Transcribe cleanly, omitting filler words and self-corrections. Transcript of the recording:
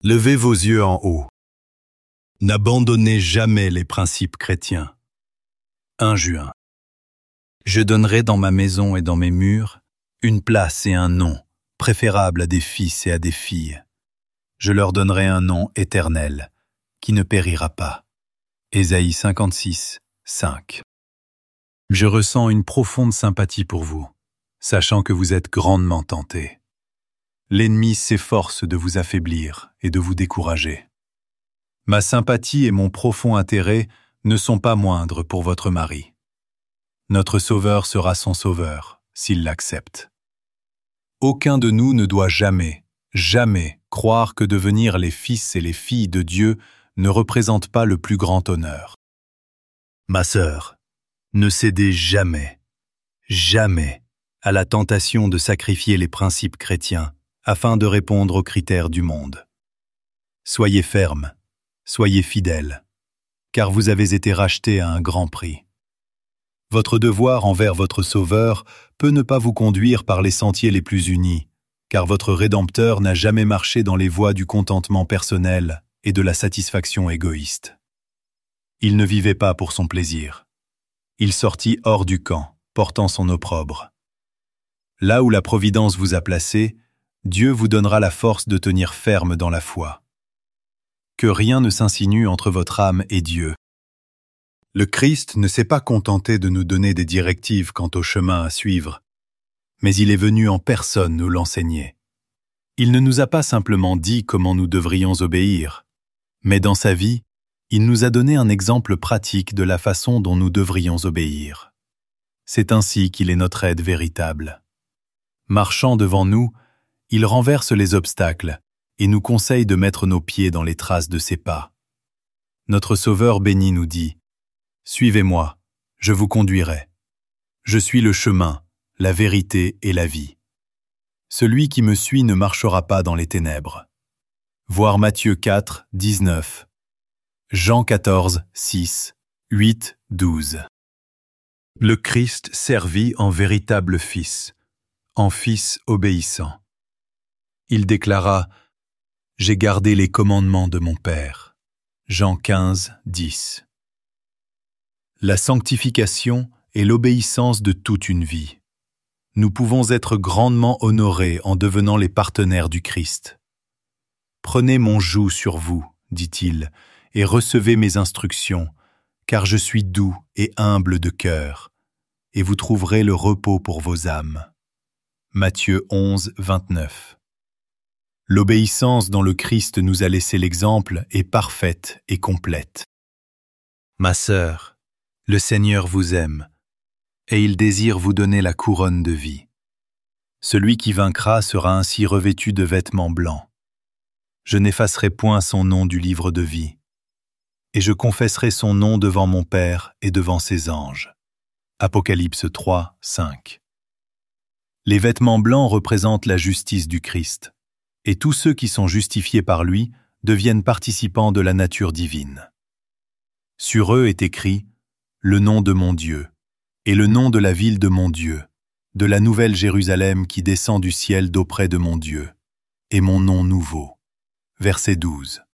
Levez vos yeux en haut. N'abandonnez jamais les principes chrétiens. 1 juin. Je donnerai dans ma maison et dans mes murs une place et un nom, préférables à des fils et à des filles. Je leur donnerai un nom éternel, qui ne périra pas. Ésaïe 56, 5. Je ressens une profonde sympathie pour vous, sachant que vous êtes grandement tentés. L'ennemi s'efforce de vous affaiblir et de vous décourager. Ma sympathie et mon profond intérêt ne sont pas moindres pour votre mari. Notre Sauveur sera son Sauveur, s'il l'accepte. Aucun de nous ne doit jamais croire que devenir les fils et les filles de Dieu ne représente pas le plus grand honneur. Ma sœur, ne cédez jamais à la tentation de sacrifier les principes chrétiens afin de répondre aux critères du monde. Soyez ferme, soyez fidèle, car vous avez été racheté à un grand prix. Votre devoir envers votre Sauveur peut ne pas vous conduire par les sentiers les plus unis, car votre Rédempteur n'a jamais marché dans les voies du contentement personnel et de la satisfaction égoïste. Il ne vivait pas pour son plaisir. Il sortit hors du camp, portant son opprobre. Là où la Providence vous a placé, Dieu vous donnera la force de tenir ferme dans la foi. Que rien ne s'insinue entre votre âme et Dieu. Le Christ ne s'est pas contenté de nous donner des directives quant au chemin à suivre, mais il est venu en personne nous l'enseigner. Il ne nous a pas simplement dit comment nous devrions obéir, mais dans sa vie, il nous a donné un exemple pratique de la façon dont nous devrions obéir. C'est ainsi qu'il est notre aide véritable. Marchant devant nous, il renverse les obstacles et nous conseille de mettre nos pieds dans les traces de ses pas. Notre Sauveur béni nous dit « Suivez-moi, je vous conduirai. Je suis le chemin, la vérité et la vie. Celui qui me suit ne marchera pas dans les ténèbres. » Voir Matthieu 4, 19, Jean 14, 6, 8, 12. Le Christ servit en véritable fils, en fils obéissant. Il déclara « J'ai gardé les commandements de mon Père » Jean 15, 10. La sanctification est l'obéissance de toute une vie. Nous pouvons être grandement honorés en devenant les partenaires du Christ. « Prenez mon joug sur vous, dit-il, et recevez mes instructions, car je suis doux et humble de cœur, et vous trouverez le repos pour vos âmes. » Matthieu 11, 29. L'obéissance dont le Christ nous a laissé l'exemple est parfaite et complète. Ma sœur, le Seigneur vous aime, et il désire vous donner la couronne de vie. Celui qui vaincra sera ainsi revêtu de vêtements blancs. Je n'effacerai point son nom du livre de vie, et je confesserai son nom devant mon Père et devant ses anges. Apocalypse 3, 5. Les vêtements blancs représentent la justice du Christ, et tous ceux qui sont justifiés par lui deviennent participants de la nature divine. Sur eux est écrit « Le nom de mon Dieu » et le nom de la ville de mon Dieu, de la nouvelle Jérusalem qui descend du ciel d'auprès de mon Dieu, et mon nom nouveau. Verset 12.